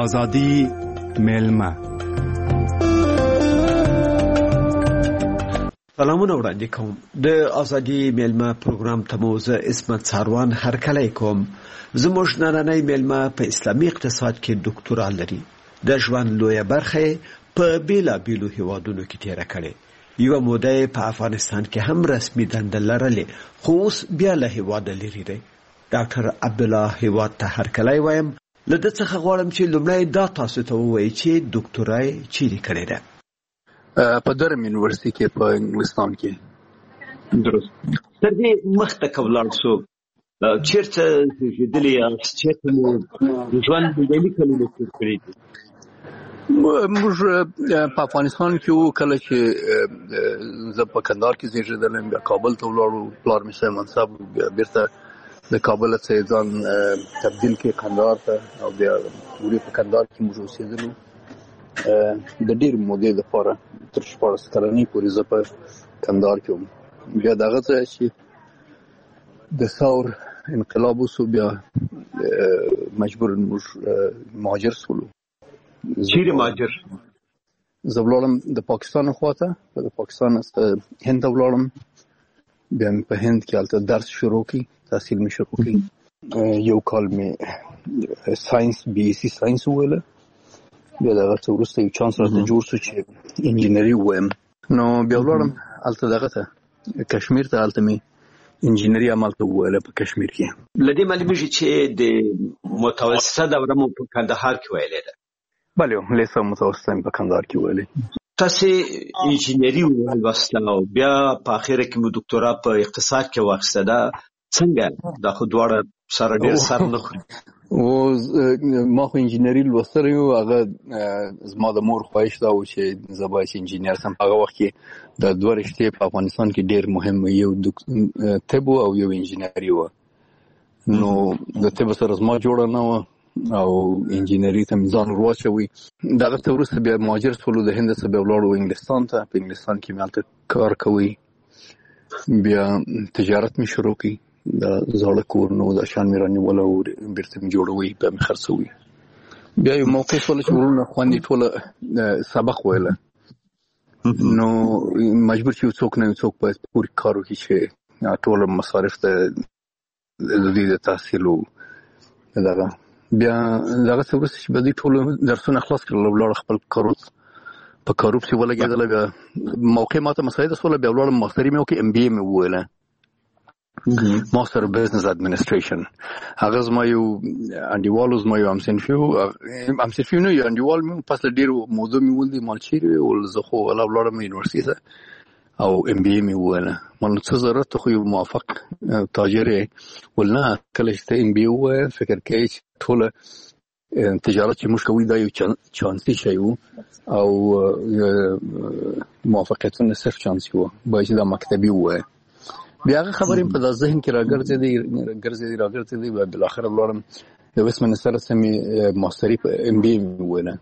آزادی میلمه. سلامونه وړاندې کوم. د ازادي میلمه پروګرام ته مو زه عصمت ساروان هرکلی کوم. زموږ نننی میلمه په اسلامي اقتصاد کې ډاکټورا لري. د ژوند لویه برخه په بیلابیلو هیوادونو کې تیره کړې. یوه موده په افغانستان کې هم رسمي دنده لرلې، خو اوس بیا له هیواده لرې دی. ډاکټر عبدالله هیواد ته هرکلی وایم. له ده څخه غواړم چې لومړی دا تاسو ته ووایي چې ډاکټورا یې چیرې کړې ده. په درم یونیورسيټي کې په انګلستان کې. درست. تر دې مخته که ولاړ شو چېرته زېږېدلي یاست؟ چېرته مو ژوند بیلابیلي کلونه تېر کړي دي؟ موږ په افغانستان کې وو. کله چې زه په کندهار کې زېږېدلم، بیا کابل ته ولاړو. پلار مې صاحب منصب، بیا بیرته د کابل څخه ځان تبدیل کړ کندهار ته، او بیا وروسته په کندهار کې موږ اوسېدلو د ډېر مودې لپاره، تر 14 کلنۍ پورې زه په کندهار کې وم. بیا دغه ځای چې د ثور انقلاب وسو، بیا مجبور موږ مهاجر شولو. چیرې مهاجر؟ زه ولاړم د پاکستان خواته، د پاکستان هند ته ولاړم. بیا مې په هند کې هلته درس شروع کړ، تحصیل مې شروع کړ. یو کال مې ساینس BSc ساینس وویله. بیا دغه څه وروسته یو چانس راته جوړ شو چې انجینري ووایم. نو بیا ولاړم هلته دغه ته کشمیر ته. هلته مې انجینري همالته وویله په کشمیر کې. له دې معلومیږي چې د متوسطه دوره مو په کندهار کې ویلې ده. بله، لیسه متوسطه مې په کندهار کې ویلې. تاسې انجینري ولوسته او بیا په اخره کې مو ډاکټورا په اقتصاد کې واخیسته. دا څنګه؟ دا خو دواړه سره ډېر سر نه خوري. ما خو انجینري لوستلی و. هغه زما د مور خواهش دا و چې زه باید انجینر سم. هغه وخت کې د دوه رشتې په افغانستان کې ډېر مهم و، یو طب او یو انجینري و. نو د طب سره زما جوړه نه وه او انجینري ته مې ځان ور واچوي. دغه څه وروسته بیا مهاجر شولو. د هند څخه بیا ولاړو انګلستان ته. په انګلستان کې مې هلته کار کوي. بیا تجارت مې شروع کړي. د زاړه کور نو د شان مې رانیوله او بیرته مې جوړوي، بیا مې خرڅوي. بیا یو موقع شوله چې وروڼه خویندې ټوله سبق ویله. نو مجبور چې یو څوک نه یو څوک باید پورې کار وکړي چې ټوله مصارف ته د دوی د تحصیل و دغه. بیا دغه څه وروسته چې به دوی ټولو درسونه خلاص کړل، ولاړه خپل کاروب په کاروب چې ولګېدله. بیا موقع ماته مساعده شوله. بیا ولاړم ماستري مې وکړې، MBA مې وویله، ماستر بزنس اډمنسټریشن. هغه زما یو انډیوالو، زما یو همصنفي نه، یو انډیوال مې پس له ډېرو مودو مې ولدي مال چیرې ویل. زه خو ولاړم یونیورسټي ته او MBA مې وویله. مال څه ضرورت ته خو یو موافق تاجر یې. ول نه، کله چې ته MBA ووایې فکر کوې چې ټوله تجارت چې موږ کوي دا یو چانسي شی و او موافقتونه صرف چانسي و، باید چې دا مکتبي ووایې. بیا هغه خبرې په دا ذهن کې راګرځېدې. بیا بالاخره ولاړم د ویسټمنسټر څخه مې ماستري په MBA مې وویله.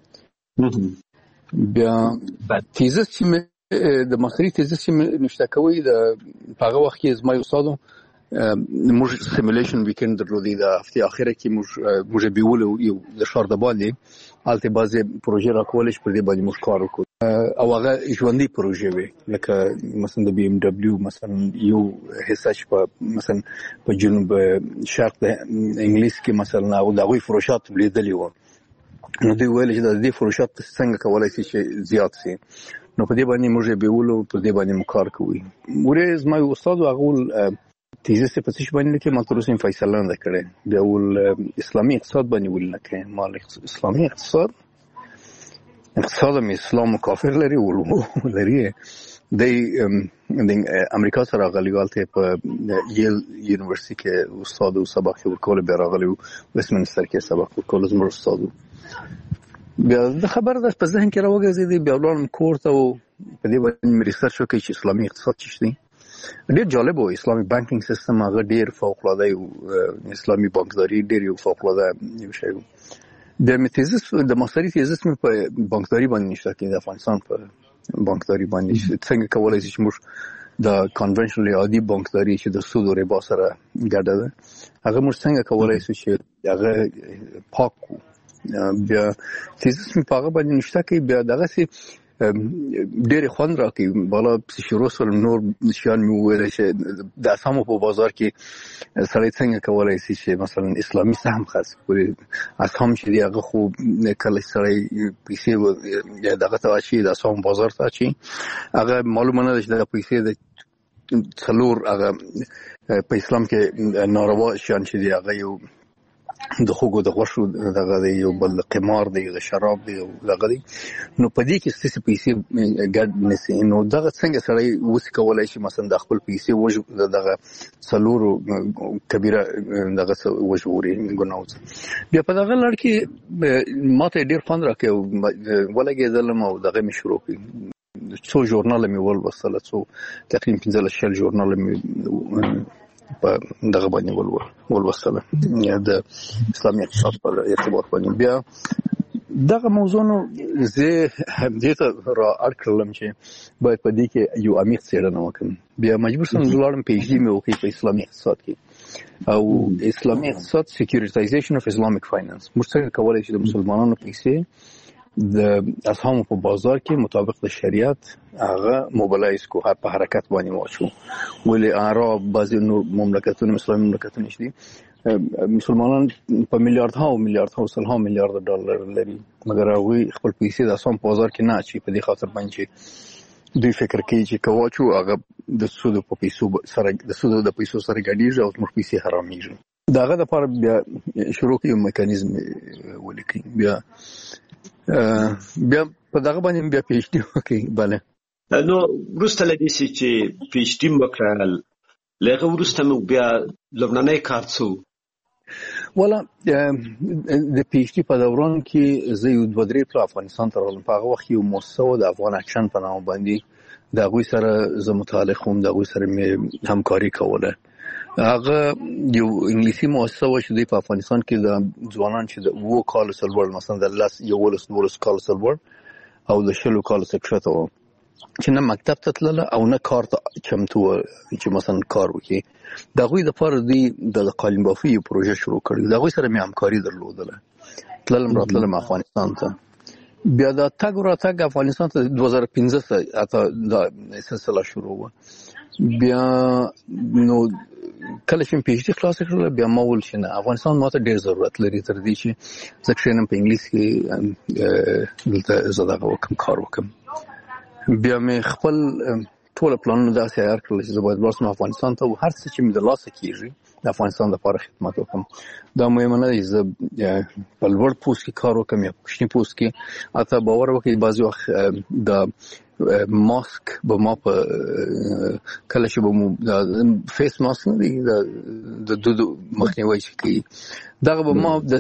بیا تیزس چې مې د ماستري تیزس چې مې نشته کوي، په هغه وخت کې زما یو استاد موږ سیمولیشن ویکند درلودی. د هفتې اخره کې موږ بیولو یو د ښار د باندې هلته بعضې پروژې راکولې چې پر دې باندې موږ کار وکړو او هغه ژوندۍ پروژې وې. لکه مثلا د BMW مثلا یو حصه چې په مثلا په جنوب شرق د انګلیس کې مثلا د هغوی فروشات لیدلي وو. نو دوی ویل چې د دې فروشات څنګه کولی شي چې زیات شي. نو په دې باندې موږ بیولو، په دې باندې مو کار کوي. ورې زما یو استاد و، هغه تیزس په څه باندې لیکي، ما تر اوسه فیصله نه کړې. بیا ول اسلامي اقتصاد باندې ولیکه. ما اسلامي اقتصاد مې اسلام کافر لري لري. د امریکا سره راغلی، هلته په یل یونیورسيټي کې استاد او سبق ورکول. بیا راغلی ویسټمنسټر کې سبق ورکول، زموږ استاد. بیا د خبر د په ذهن کې راوګرځېدې. بیا ولاړم کور ته او په دې باندې مې ریسرچ وکړ چې اسلامي اقتصاد څه شي. ډېر جالب و. اسلامي بانکینګ سیستم هغه ډېر فوق‌العاده و. اسلامي بانکداري ډېر یو فوق‌العاده یو شی و. بیا مې تیزس د ماستري تیزس مې په بانکداري باندې نشته کې، د افغانستان په بانکداري باندې څنګه کولی شي چې موږ د کنونشنل عادي بانکداري چې د سود او ربا سره ګډه ده، هغه موږ څنګه کولی شو چې هغه پاک بیا تیزس می پاغه باندې نشته کې بیا دغه سي ډېر خوند راکې بالا شروع سره نور نشان مې وویل چې د اسامو په بازار کې سړی څنګه کولای شي چې مثلا اسلامي سهم خاص کړي اسام چې هغه خو کله سړی پیسې دغه ته شي د اسام بازار ته شي هغه معلومه نه ده چې د پیسې د څلور هغه په اسلام کې ناروا شان چې هغه یو د خوګو د غوښو دغه دی یو بل قمار دی د شراب دی دغه دی نو په دې کې ستاسو پیسې ګډ نسی نو دغه څنګه سړی وس کولای شي مثلا د خپل پیسې وژ دغه څلورو کبیره دغه وژوري ګناوځ بیا په دغه لړ کې ماته ډیر خوند راکې ولګېدلم او دغه مې شروع کړ څو ژورنال مې ولوستل څو تقریبا 15 شل ژورنال مې په دغه باندې ولوستل یا د اسلامي اقتصاد په ارتباط باندې بیا دغه موضوع نو زه دې ته را اړکلم چې باید په دې کې یو عمیق څېړنه وکړم بیا مجبور شوم لاړم پی ایچ ډي مې وکړ په اسلامي اقتصاد کې او اسلامي اقتصاد سکیورټایزیشن اف اسلامیک فاینانس موږ څنګه کولای شو د مسلمانانو پیسې د اسهامو په بازار کې مطابق د شریعت هغه موبلایز کو په حرکت باندې واچو ولې عرب بعضي نور مملکتونه اسلامي مملکتونه شدي مسلمانان په میلیارډ سلها میلیارډ ډالر لري مګر هغه خپل پیسې د اسهام په بازار کې نه اچي په دې خاطر باندې دوی فکر کوي چې کواچو هغه د سود په پیسو سره ګډیږي او موږ پیسې حرامېږي داغه د پر بیا شروع کیو میکانیزم ولیکي بیا په دغه باندې بیا پی ایچ ډي وکړي bale نو وروسته لدې چې پی ایچ ډي وکړل لکه وروسته مو بیا لبناني کار څو ولا د پی ایچ ډي په دوران کې زه یو 2-3 په افغانستان ته راغلم په هغه وخت یو مؤسسه د افغان اکشن په نامه باندې د هغوی سره زه متعلق وم د هغوی سره مې همکاري کوله هغه یو انګلیسي مؤسسه و چې په افغانستان کې د ځوانان چې د 2 کال سلور مثلا د 11 کال سلور او د 20 کال سکشته و چې نه مکتب ته تلل او نه کار ته چمتو چې مثلا کار وکړي دغه د پر دی د قالین بافي پروژه شروع کړې دغه سره مې همکاري درلودله تللم راتلم افغانستان ته بیا دا تګ افغانستان ته 2015 اته د سلسله شروع و بیا نو کله چې پی ایچ ډي خلاص کړل بیا ما ول شنه افغانستان ماته ډیر ضرورت لري تر دې چې زکشنم په انګلیسي کې دلته زده کار وکم بیا مې خپل ټول پلانونه داسې عیار کړل چې زه باید ورسم افغانستان ته هر څه چې مې د لاسه کیږي د افغانستان لپاره خدمت وکم دا مهمه نه ده چې په لوړ پوسټ کې کار وکم یا په کوچني پوسټ کې اته باور وکړئ بعضی وخت د ماسک به ما په کله چې به مو فیس ماسک نه دی د مخنیوي کوي دغه به ما د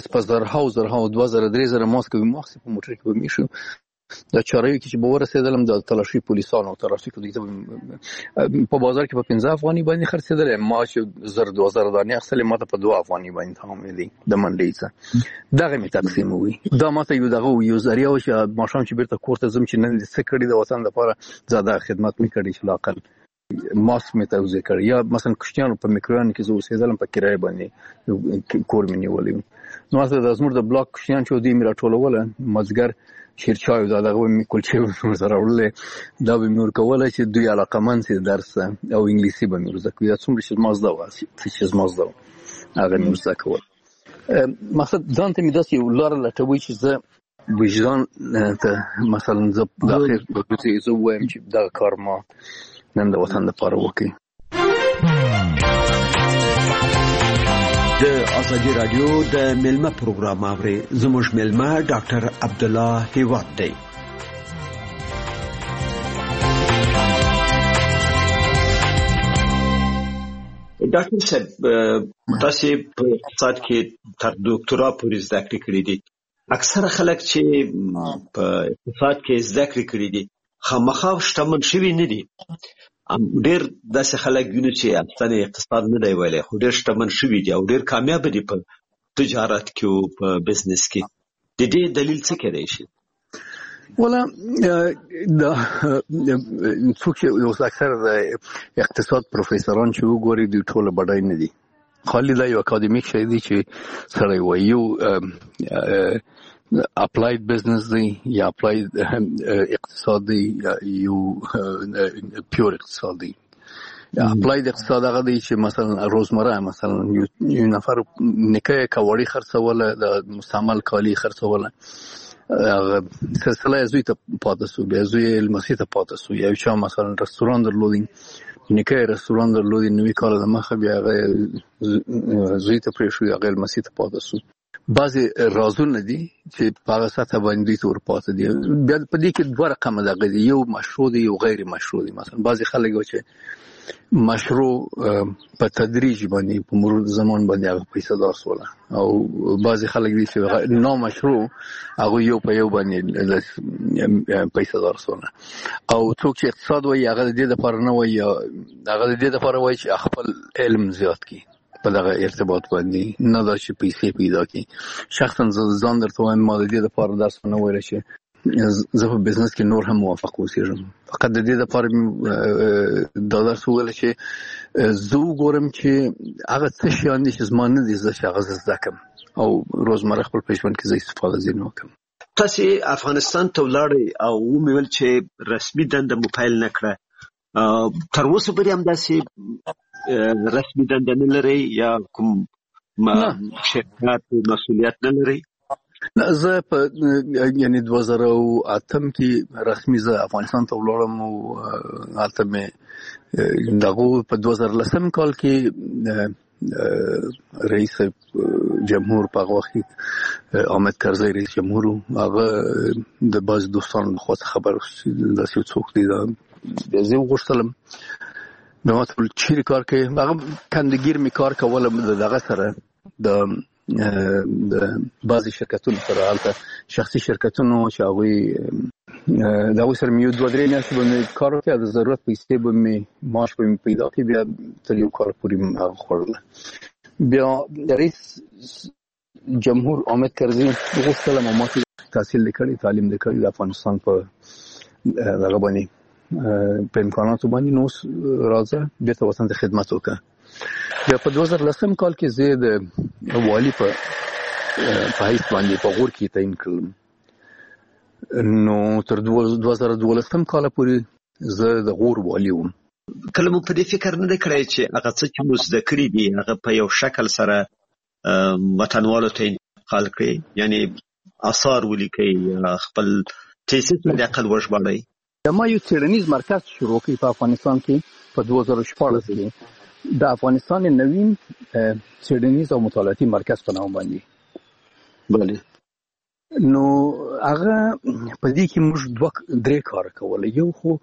2000 ماسک په موټر کې به میشو د چارې کې چې به ورسېدلم د تلاشي پولیسانو ترافیک دوی په بازار کې په 15 افغاني باندې خرڅېدل ما چې 2000 دانې اخلي ماته په 2 افغاني باندې تمام دي د منډي څخه دغه می تقسیم وي دا ماته یو ذریعہ او چې ماشوم چې بیرته کورته زم چې نن څه کړی د وطن لپاره زیاده خدمت می کړی چې لاقل ماسک می توزیع کړ یا مثلا کشتیانو په میکروان کې زو اوسېدلم په کرای باندې کور می نیولې نو تاسو د ازمر د بلاک کشتیان چې دوی می راټولول مزګر شیرچای دا دغه می کلچې سره ورلې دا به نور کوله چې دوی علاقمن سي درس او انګلیسي به نور زکوي څومره چې مازدا واسي چې مازدا هغه نور زکول مقصد ځان ته می داسې ولر لټوي چې زه وجدان ته مثلا زه د اخر په دې زه وایم چې دا کار ما نن د وطن لپاره وکړي د ازادي رادیو د ملما پروګرام اوري زموږ ملما ډاکټر عبد الله هیواد دی ډاکټر صاحب تاسو په اقتصاد کې تر ډاکټرا پورې زده کړې دي اکثره خلک چې په اقتصاد کې زده کړې دي خامخا شتمن شوي نه دي ډېر داسې خلک ګونو چې افغاني اقتصاد نه دی ویلي خو ډېر شتمن شوي دي او ډېر کامیاب دي په تجارت کې او په بزنس کې د دې دلیل څه کېدای شي ولا دا څوک یو اکثر د اقتصاد پروفیسوران چې وګوري د ټوله بډای نه دي خالي دا یو اکاډمیک شی دی چې سره وایو اپلاید بزنس دی یا اپلاید اقتصاد دی یا یو پیور اقتصاد دی. اپلاید اقتصاد هغه دی چې مثلا روزمره مثلا یو نفر نکه کاوړی خرڅوله د مستعمل کالی خرڅوله سلسله زوی ته پاتې سو بیا زوی لمسی ته پاتې سو یا چا مثلا رستوران درلودي نکه رستوران درلودي نوې کال د مخه بیا زوی ته پرې شو هغه لمسی ته پاتې سو. بعضی رازونه دي چې په هغه سطح باندې تور پاتې دي. بیا په دې کې دوه رقم دغه دي، یو مشروع دي یو غیر مشروع دي. مثلا بعضی خلک چې مشروع په تدریج باندې په مرور زمان باندې هغه پیسې دارسوله او بعضی خلک دي چې نامشروع هغه یو په یو باندې پیسې دارسوله او څوک چې اقتصاد وایي هغه د دې لپاره نه وایي، هغه د دې لپاره وایي چې خپل علم زیات کړي په دغه ارتباط باندې، نه دا چې پیسې پیدا کړي. شخصا ځان درته وایم ما د دې لپاره درس نه ویل چې زه په بزنس کې نور هم موافق اوسېږم، فقط د دې لپاره دا درس ویل چې زه وګورم چې هغه څه شیان دي چې زما نه دي زده چې هغه زده کړم او روزمره خپل په ژوند کې زه استفاده ځینې وکړم. تاسو افغانستان ته ولاړئ او ومویل چې رسمي دنده مو پیل نه کړه، تر اوسه پورې هم داسې رسمي دنده نه لرئ یا کوم شرکت مسؤلیت نه لرئ؟ زه په یعنی 2008 کې رسمي زه افغانستان ته ولاړم او هلته مې دغه په 2010 کال کې رئیس جمهور په هغه وخت حامد کرزی رئیس جمهور هغه د بعض دوستانو خو خبر داسې څوک دي دا زه وغوښتلم نو ټول چیرې کار کوي هغه کندګیر می کار کولم دغه سره د بعضی شرکتونو سره هلته شخصي شرکتونو چې هغوی د هغوی سره مې یو 2-3 میاشتې به مې کار وکړ، د ضرورت پیسې به مې معاش به مې پیدا کړي، بیا تر یو کال پورې مې هغه خوړله. بیا رئیس جمهور حامد کرزي وغوښتلم ما چې تحصیل دې کړی تعلیم دې کړی د افغانستان په هغه باندې په امکاناتو باندې نو راځه بېرته وطن ته خدمت وکړه. بیا په 2010 کال کې زه د والي په حیث باندې په غور کې تعین کړم. نو تر 2012 کال پورې زه د غور والي وم. کله مو په دې فکر نه کړی چې هغه څه چې مو زده کړي دي هغه په یو شکل سره وطنوالو ته انتقال کړئ، یعنی آثار ولیکئ، خپل تیسیس د عقل وژباړئ؟ ما یو څېړنیز مرکز شروع کړی په افغانستان کې په 2014 کې د افغانستان نوین څېړنیز او مطالعاتي مرکز په نام باندې. بله. نو هغه په دې کې موږ 2-3 کار کوله. یو خو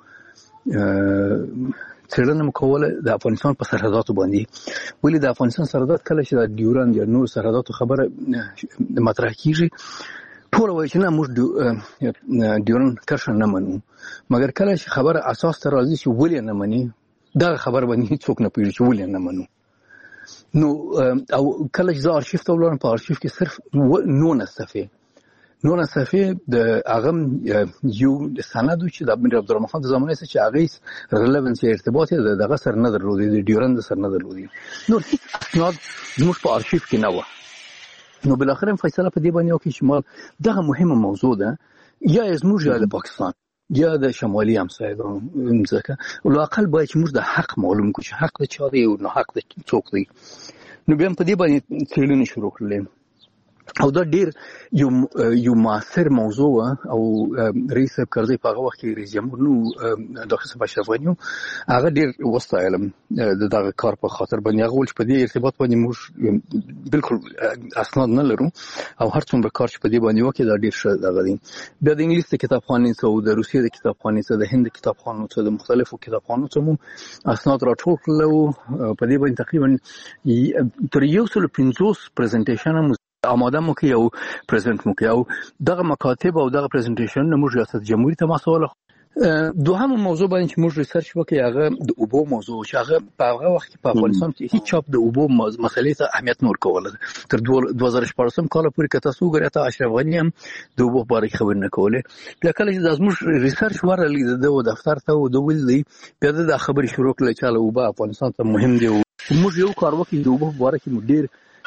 څېړنه مو کوله د افغانستان په سرحداتو باندې، ولې د افغانستان سرحدات کله چې د ډیورند یا نور سرحداتو خبره مطرح کیږي ټول وایي چې نه موږ ډیورند کرښه نه منو، مګر کله چې خبره اساس ته راځي چې ولې نه مني دا خبر باندې هیڅوک نه پوهیږي چې ولې نه منو. نو او کله چې زه آرشیف ته ولاړم په آرشیف کې صرف 9 صفحې د هغه یو سند چې د امیر عبدالرحمن خان د زمانې څخه چې هغه ریلیونس یا ارتباط یې دغه سره نه درلودي، د ډیورند سره نه درلودي، نور هیڅ اسناد زموږ په آرشیف کې نه و. نو بالاخره فیصله په دې باندې وکړه چې ما دغه مهمه موضوع ده یا زموږ یا د پاکستان یا د شمالي همسایګانو ځکه لااقل باید چې موږ د حق معلوم کړو چې حق د چا دی او نه حق د څوک دی. نو بیا په دې باندې څېړنې شروع کړلې او دا ډیر یو موثر موضوع او رئیس کرزي په هغه وخت کې رئیس جمهور نو ډاکټر صاحب اشرف غنی هغه ډیر وستایلم د دغه کار په خاطر باندې هغه ول چې په دې ارتباط باندې موږ بالکل اسناد نه لرو او هر څومره کار چې په دې باندې وکړي دا ډیر ښه دغه دی. بیا د انګلیس د کتابخانې څخه او د روسیې د کتابخانې څخه د هند کتابخانو څخه د مختلفو کتابخانو څخه اسناد راټول کړل او په دې باندې تقریبا تر 150 پریزنټیشن آماده مو کې او پریزنټ مو کې او دغه مکاتب او دغه پریزنټیشن موږ ریاست جمهوریت ته مسوله. دوهم موضوع باندې چې موږ ریسرچ وکړو هغه د اوبو موضوع چې هغه په هغه وخت کې په افغانستان کې هیڅ چاپ د اوبو مسلې ته اهمیت نه ورکول. تر 2014 کال پورې که تاسو وګورئ ته اشرف غنی هم د اوبو په اړه خبرې نه کولې. بیا کله چې زموږ ریسرچ ورغلی د دفتر ته او د ولې بیا د خبرې شروع کړل چې اوبه افغانستان ته مهم دی. موږ یو کار وکړو د اوبو په اړه کې ډیر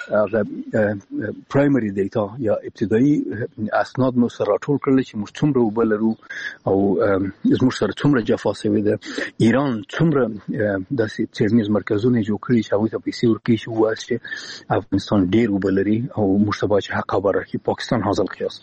هغه پرایمري ډیټا یا ابتدایي اسناد مو سره راټول کړل چې موږ څومره وبلرو او زموږ سره څومره جفا شوی ده. ایران څومره داسې څېړنیز مرکزونه جوړ کړي چې هغوی ته پیسې ورکړي چې ووایي چې افغانستان ډېر وبلري او موږ ته باید حق خبر راکړي. پاکستان حاصل قیاس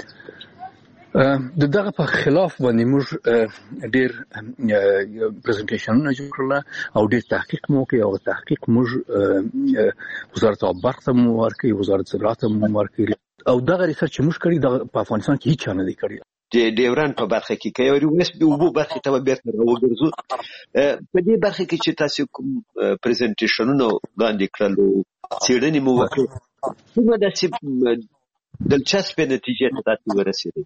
دغه په خلاف باندې موږ ډېر پریزنټیشنونه جوړ کړل او ډېر تحقیق مو وکړ او تحقیق موږ وزارت آب برق ته مو ورکړی، وزارت زراعت ته مو ورکړی او دغه ریسرچ چې موږ کړی د په افغانستان کې هیڅ نه دی کړی. د ډیورن په برخه کې کوي ورس به وبو برخه ته بیرته راوګرځو. په دې برخه کې چې تاسو کوم پریزنټیشنونه وړاندې کړل څېړنې مو وکړه څنګه د دلچسپ نتیجې ته تاسو ورسېدئ؟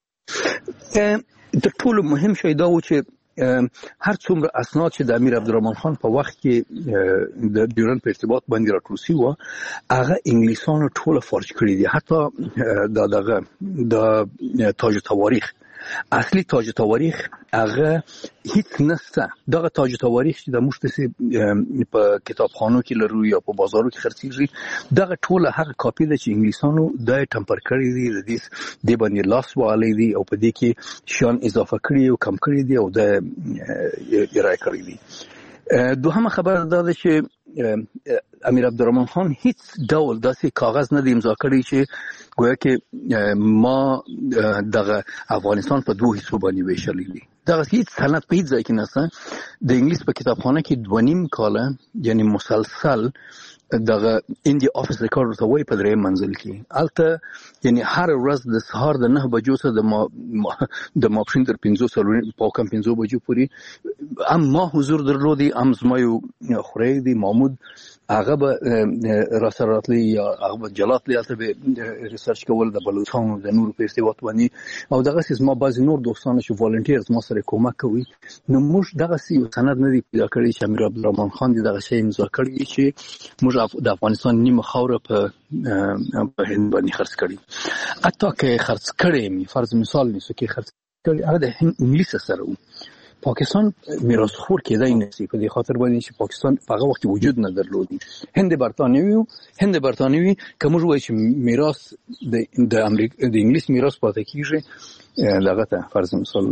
د ټولو مهم شی دا و چې هر څومره اسناد چې د امیر عبدالرحمن خان په وخت کې د ډیورن په ارتباط باندې راټول شوي وو هغه انګلیسانو ټوله فارج کړي دي. حتی د تاج تواریخ اصلي تاج تواریخ هغه هیڅ نشته. دغه تاج تواریخ چې د موږ په کتابخانو کې لرو یا په بازارو کې خرڅېږي دغه ټوله هغه کاپي ده چې انګلیسانو د ټمپر کړي دي، د دې باندې لاس والی دي او په دې کې شیان اضافه کړي او کم کړي دي او د ارائه کړي دي. دوهمه خبره دا ده چې امیر عبدالرحمن خان هیڅ ډول داسې کاغذ نه دی امضا کړی چې گویا کې ما دغه افغانستان په دوه حصو باندې ویشلی دي. دغه هیڅ سند په هیڅ ځای کې نشته. د انګلیس په کتابخانه کې 2.5 کاله یعنی مسلسل دغه انډیا افیس ریکارډ ته وای په درې منزل کې الته یعنی هر ورځ د سهار د 9 بجو څخه د ماپښین تر 5 په کم 5 بجو پورې ما حضور درلودي. زما یو خوري دی محمود هغه به را سره راتلی یا هغه به جلات لیاته به ریسرچ کول د بلوچستان د نور په ارتباط باندې او دغه سیس ما بعضی نور دوستان چې والنټیرز ما سره کومک کوي. نو موږ دغه یو سند نه دی پیدا کړی چې امیر عبدالرحمن خان دغه شی امضا کړی چې موږ د افغانستان نیمه خاوره په هند باندې خرڅ کړی. حتی که خرڅ کړی می فرض مثال نیسو کې خرڅ کړی هغه د انګلیس سره و. پاکستان میراث خور کېدای نشي په دې خاطر باندې چې پاکستان په هغه وخت وجود نه درلودي. هند برتانوي کوم وایي چې میراث د امریکا د انګلیس میراث پاتې کیږي دغه ته فرض مثال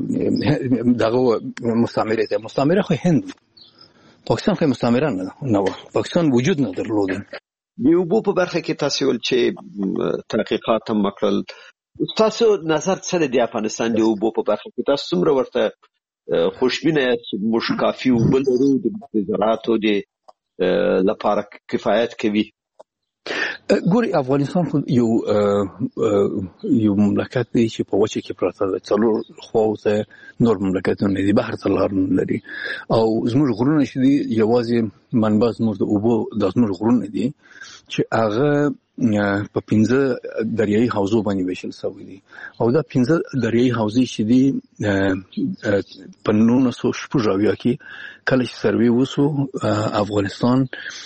دغه مستعمره خو هند پاکستان خو مستعمره نه و. پاکستان وجود نه درلودي. یو په برخه کې تاسو ول چې تحقیقات هم وکړل. تاسو نظر څه دی افغانستان دی په برخه کې تاسو څومره ورته خوشبینه چې موږ کافي وبلرو د زراعتو د لپاره کفایت کوي؟ ګوري افغانستان خو یو مملکت دی چې په وچه کې پراته ده. څلور خواوته نور مملکتونه دي، بحر ته لار نه لري او زموږ غرونه چې دي یوازې منبع زموږ د اوبو د زموږ غرونه دي چې هغه په 15 دریایي حوزو باندې ویشل شوی دي او دا 15 دریایي حوزې چې دي په 1990 کې کله چې سروې وسو افغانستان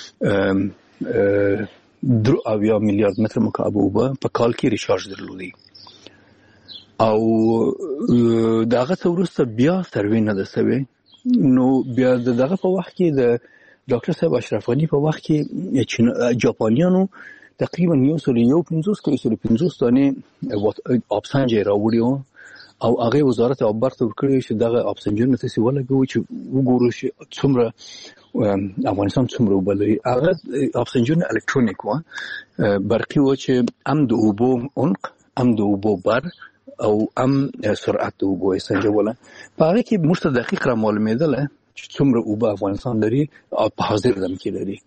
3 میلیارد متر مکعب اوبه په کال کې ریچارج درلودي او دغه څه وروسته بیا سروې نه ده شوې. نو بیا دغه په وخت کې د ډاکټر صاحب اشرف غني په وخت کې جاپانیانو تقریبا 150 دانې اپسنجې راوړي او هغه وزارت آب برق ته ورکړي چې دغه اپسنجونه تاسو ولګوي چې وګورئ چې څومره افغانستان څومره وبلري. هغه اپسنجونه الکترونیک و برقي و چې هم د اوبو عمق هم د اوبو بر او هم سرعت د اوبو سنجوله. په هغه کې موږ ته دقیق را معلومېدل چې څومره اوبه افغانستان لري او په حاضر دم کې لري.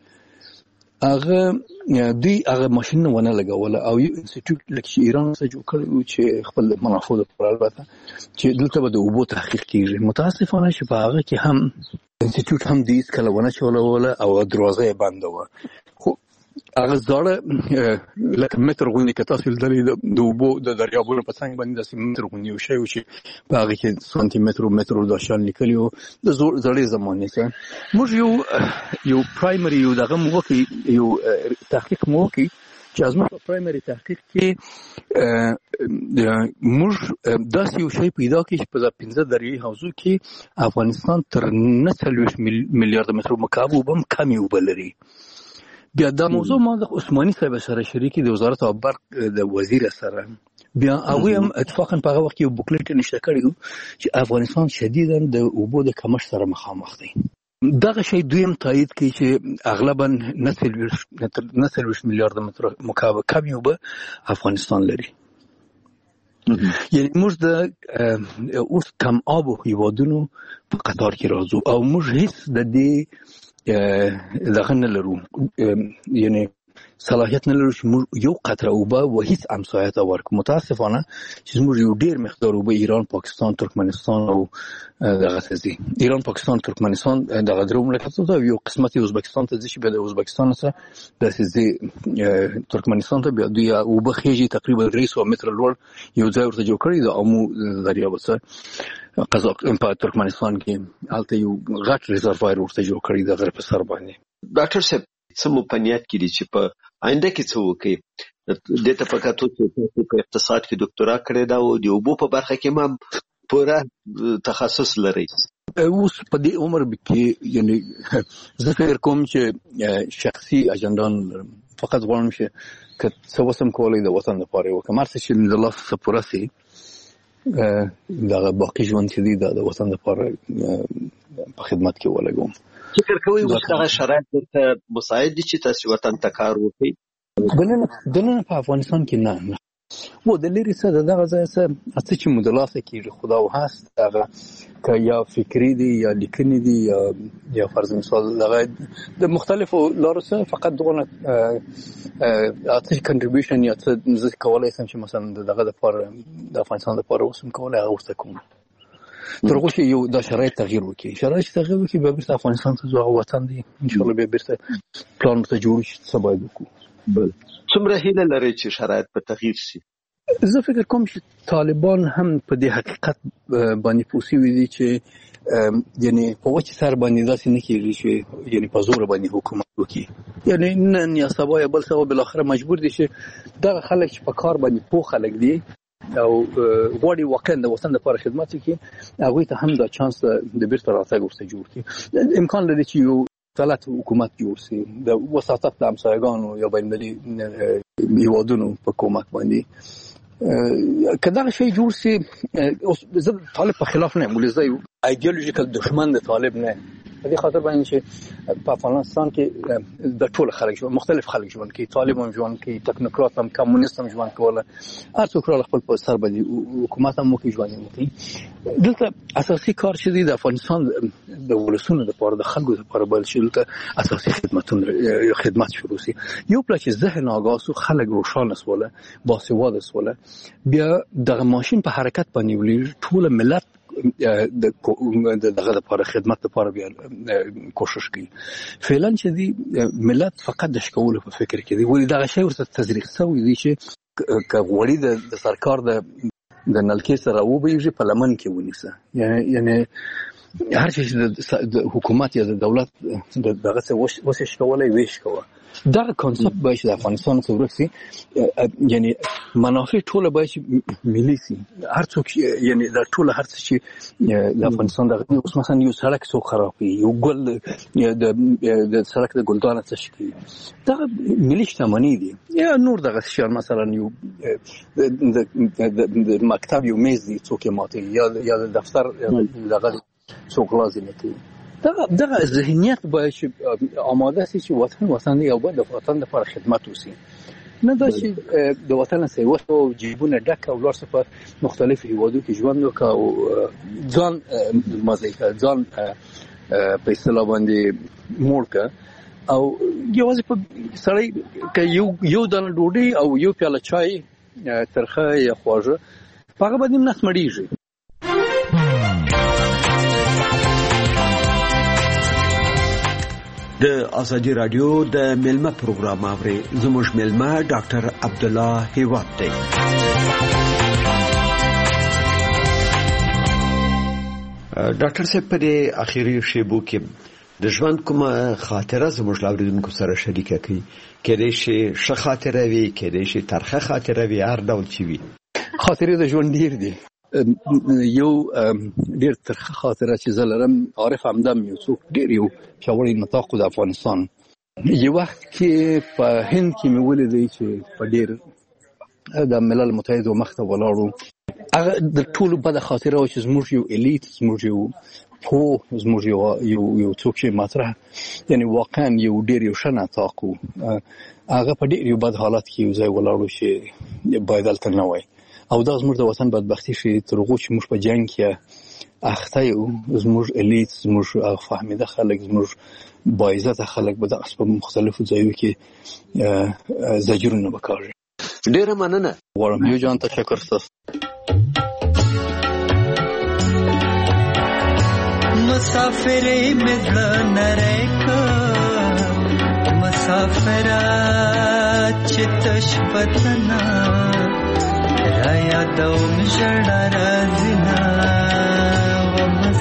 هغه ماشین ونه لګوله او یو انسټیټیوټ لکه ایران څخه جوړ کړی چې خپل منافع لپاره البته چې دلته به د اوبو تحقیق کیږي. متاسفانه چې په هغه کې هم انسټیټیوټ هم دې کله ونه چولوله او دروازه یې بنده و. خو هغه زړه لکه متر غونډه کې تاسو لیدلې د اوبو د دریابونو په څنګ باندې داسې متر غونډه یو شی چې په هغه کې سانتي متر د شان لیکلی او د زړې زمانه څخه موږ یو پرایمري یو دغه موکي یو تحقیق موکي چې ازمه په پرایمري تحقیق کې موږ داسې یو شی پیدا کړ چې په 15 دریایي حوزو کې افغانستان تر 39 میلیارد متر مکعب اوبه کمی اوبه لري. بیا دا موضوع ما د عثماني صاحب سره شریکي د وزارت او برق د وزیر سره بیا هغه هم اتفاقا په هغه وخت یو بوکلیټ نشته کړی چې افغانستان شدیداً د اوبو د کمښت سره مخامخ دی. دغه شی دویم تایید کوي چې اغلبا 90 میلیارد متر مکعب کم اوبه افغانستان لري. یعنی موږ د اوس کم آب هیوادونو په قطار کې راځو او موږ هیڅ د دې دغه نه لرو، یعنی صلاحیت نه لرو چې موږ یو قطره اوبه و هیڅ همسایه ته ورکړو. متاسفانه چې موږ یو ډیر مقدار اوبه ایران، پاکستان، ترکمنستان او دغه ځي ایران، پاکستان، ترکمنستان دغه درو مملکتونو ته، یو قسمت ازبکستان ته ځي چې به د ازبکستان سره د ځي ترکمنستان ته بیا دوی اوبه خېږي تقریبا 300 متر لوړ یو ځای ورته جوړ کړی د امو دریاب سره قزاقستان په ترکمنستان کې الته یو غټ ریزروایر ورته جوړ کړی د غرب سر باندې. ډاکټر صاحب څه مو په نیت کې دي چې په آینده کې څه وکړي؟ دته په کاتو چې په اقتصاد کې ډاکټرا کړی دا او د اوبو په برخه کې ما پوره تخصص لري. اوس په دې عمر کې یعنی زه فکر کوم چې شخصي اجندان فقط غواړم چې که څه وسم کولای د وطن لپاره وکړم، مرسته چې د لاس سپوره سي دا باقي ژوند چې دی د وطن لپاره په خدمت کې ولګوم. فکر کوي وختغه شرایط ته مساعد دي چې تاسو وطن ته کار وکړي؟ دنه په افغانستان کې نه و د لري څه دغه ځای څه چې مدلاسه کیږي خدا او هست هغه که یا فکری دي یا لیکنی دي یا فرض مثال دغه د مختلفو لارو څخه فقط دغه اته کنټریبیوشن یا څه زه کولای شم چې مثلا دغه لپاره د افغانستان لپاره وسم کولای هغه وسته کوم ترغه چې یو د شرایط تغییر وکړي، شرایط تغییر وکړي به بیرته افغانستان ته ځو وطن دی ان شاء الله به بیرته پلان ته جوړ شي څه باید وکړو. بل څومره هیله لري چې شرایط په تغییر شي؟ زه فکر کوم چې طالبان هم په دې حقیقت باندې پوسی وي دي چې یعنی په وچه سر باندې داسې نه کیږي چې یعنی په زور باندې حکومت وکړي، یعنی نن یا سبا یا بل سبا بل اخر مجبور دي چې دغه خلک چې په کار باندې پوه خلک دي او غواړي واقعا د وطن لپاره خدمت وکړي هغوی ته هم دا چانس د بیرته راتګ ورته جوړ کړي. امکان لري چې یو غلط حکومت جوړ شي د وساطت د همسایګانو یا بین المللي هیوادونو په کومک باندې که دغه شی جوړ شي. زه طالب په خلاف نه یم، ولې زه یو ایډیالوژیکل دښمن د طالب نه یم، په دې خاطر باندې چې په افغانستان کې د ټول خلک ژوند مختلف خلک ژوند کوي، طالب هم ژوند کوي، ټکنوکرات هم، کمونیست هم ژوند کوله، هر څوک را خپل په سر باندې حکومت هم کوي ژوند کوي. دلته اساسي کار چې دی د افغانستان د ولسونو لپاره د خلکو لپاره بل شي دلته اساسي خدمت شروع شي. یو پلا چې ذهن آگاه سو خلک روښانه سوله باسواده سوله بیا دغه ماشین په حرکت باندې ولې ټول ملت دغه لپاره خدمت لپاره بیا کوشش کوي. فعلا چې دی ملت فقط د شکولو په فکر کې دی، ولې دغه شی ورته تزریق شوی دی چې که غوړي د سرکار د نلکې سره وبېږي په لمن کې ونیسه، یعنی هر شي د حکومت یا د دولت دغه څه وسش کولای ویش کوه. دغه کانسپت باید د افغانستان څخه ورک شي، یعنی منافع ټول باید ملي شي، هر څوک یعنی د ټول هر څه چې د افغانستان دغه اوس مثلا یو سړک څوک خرابوي، یو ګل د سړک د ګلدانه څه شي دغه ملي شتمني دي، یا نور دغه شیان مثلا یو د مکتب یو میز دی څوک ماته یا د دفتر دغه څوک لازم کوي. دغه ذهنیت باید چې آماده شي چې وطن یو بل د وطن لپاره خدمت وشي، نه دا چې د وطن سیوه او جیبونه ډک او لاړ په مختلفو هیوادو کې ژوند وکړه او ځان مزه کړه، ځان په اصطلاح باندې موړ کړه او یوازې په سړی که یو دانه ډوډۍ او یو پیاله چای ترخه یا خواږه په هغه باندې نس مړېږي. د ازادي رادیو د ملما پروګرام اوري زموږ ملما ډاکټر عبد الله هیواد دی. ډاکټر صاحب په دې اخیری شیبو کې د ژوند کومه خاطره زموږ لاوریدونکو سره شریکه کړئ، کېدای شي ښه خاطره وي، کېدای شي ترخه خاطره وي، هر ډول چې وي. خاطرې د ژوند ډیر دي. یو ډیر ترخه خاطره چې زه لرم، عارف همدم یو څوک ډیر یو پیاوړی نطاق د افغانستان یو وخت کې په هند کې مې ولیدی چې په ډېر د ملل متحد مخته ولاړو. هغه د ټولو بده خاطره و چې زموږ یو الیت، زموږ یو زموږ یو څوک چې مطرح یعنی واقعا یو ډېر یو ښه نطاق و، هغه په ډېر یو بد حالت کې یو ځای ولاړو چې باید هلته نه وای. او دا زموږ د وطن بدبختي چې تر هغو چې موږ په جنګ کې اخته یو، زموږ الیت، زموږ فهمیده خلک، زموږ باعزته خلک به دغسې په مختلفو ځایو کې زجرونه وکاږي. ډېره مننه غواړم. یو جان تشکر ستاسو. مسافرې مې زړه نری کړ، مسافره چې تش وطنه را یادوم ژړا راځي نه. و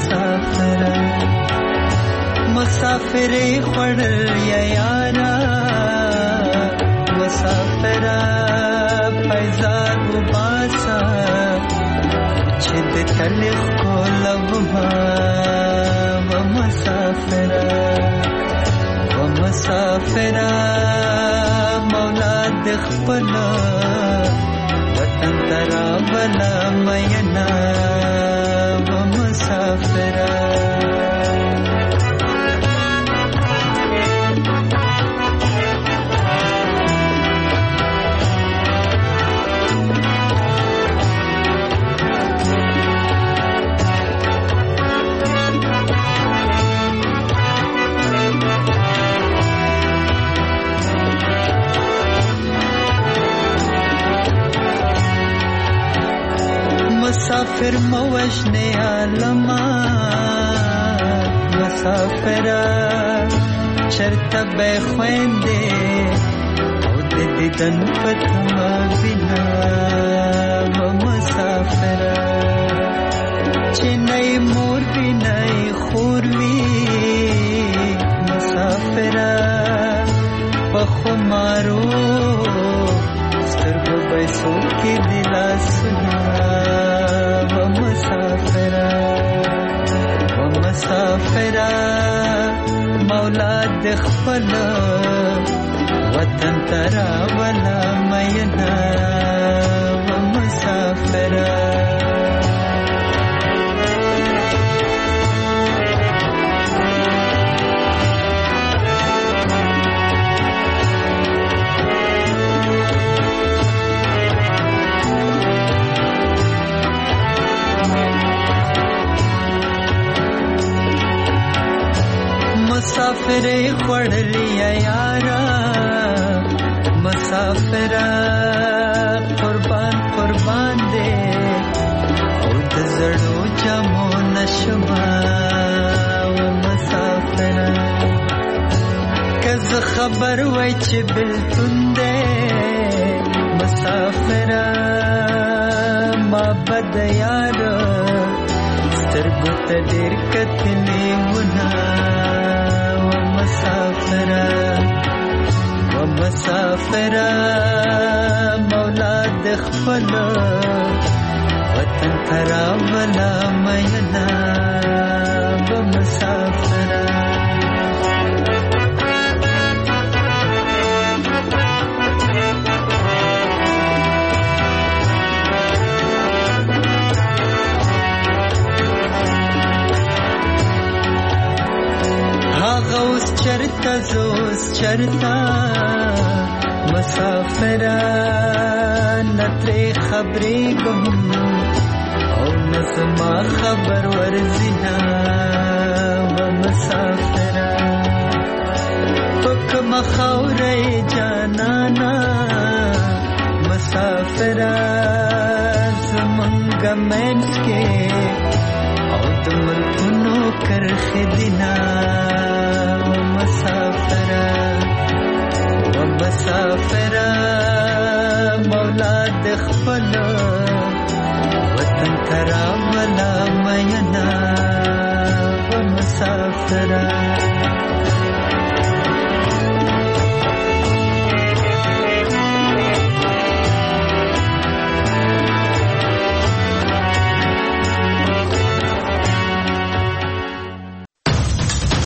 مسافرې خوړل یا یاره، مسافره پیزار وباسه چې د تلخ کولوما. و مسافره مولا د خپل وطن ترا بلا مینا. و مسافره مسافر موجنه عالما، مسافره چرته به خوینده او د دیدن پتما بنا. و مسافره چې نه مور وی نه خور وی، مسافره په خمارو سترګو پیسو کې دلاسونه. مسافره مولا د خپل وطن ترا ولا مینا. و مسافره مسافرې خوړلې یاره، مسافره قربان دې او د زړو جامو نشما. و مسافره که زه خبر وای چې بلتون دې، مسافره ما بد یاره سترګو ته ډېر کتلې ونه. و مسافره مولا د خپل وطن ترا ولا مینا. و مسافره غوث چرتا زوس چرتا، مسافره نتری خبری گم او نسما خبر ورزینا. و مسافره پک مخوری جانانا، مسافره زمنگ منس کے او دملکنو کرخ دینا. مسافره مولا د خپل وطن ترا ولا مینا. و مسافره